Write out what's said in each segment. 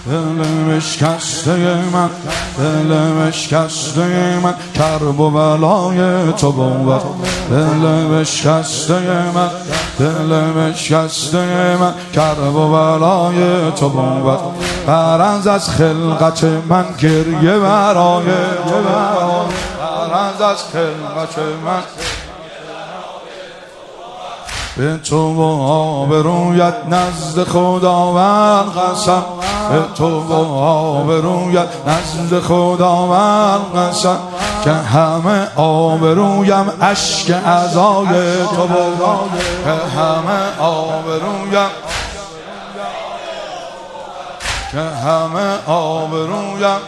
دل اشکسته من، دل اشکسته من، کرب و بلای تو بود. دل اشکسته من، دل اشکسته من، کرب و بلای تو بود. غرض از خلقت من گریه برای تو، غرض از خلقت من به تو و آبرویت نزد خداوند قسم، به تو و آبرویت نزد خداوند قسم، که همه آبرویم اشک عزای تو بود. که همه آبرویم، که همه آبرویم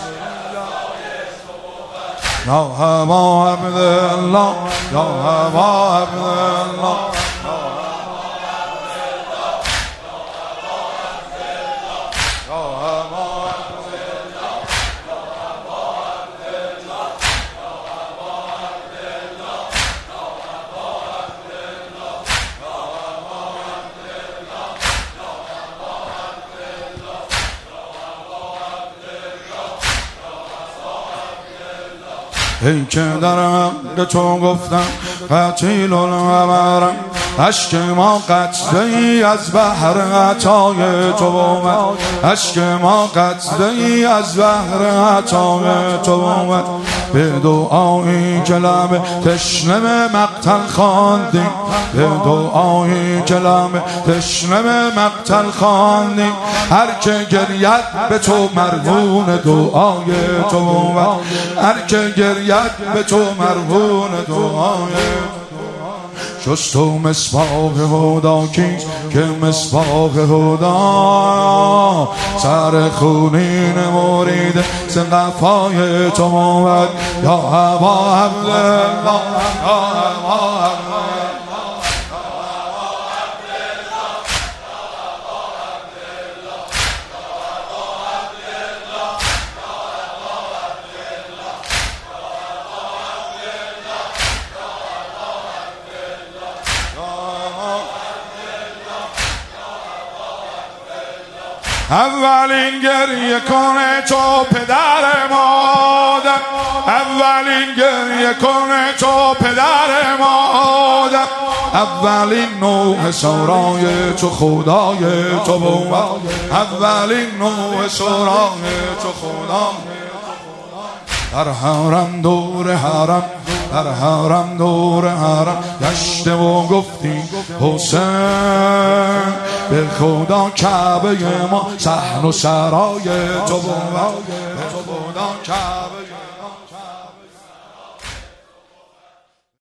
یا هوا عبدالله، یا هوا عبدالله، ای که در عمد تو گفتم قتیل العبرم، اشک ما قطره‌ای از بحر عطای تو بود. اشک ما قطره‌ای از بحر عطای تو بود. به دعایی که لب تشنه به مقتل خواندیم، به دعایی که لب تشنه به مقتل خواندیم، هر که گرید به تو مرهون دعای تو بود. هر که گرید به تو مرهون دعای جز تو مصباح هدا کیست که مصباح هدا سر خونین مرید ز قفای تو بود. یا هوا عبدالله، یا هوا عبدالله، اولین گریه کنه تو پدر مادر، اولین گریه کنه تو پدر مادر، اولین نوح سورای تو خدای تو بود. اولین نوح سورای تو خدای در حرم دور حرم، در حرم دور حرم گشته و گفتی حسین به خدا کعبه ما صحن و سرای تو بود. به خدا کعبه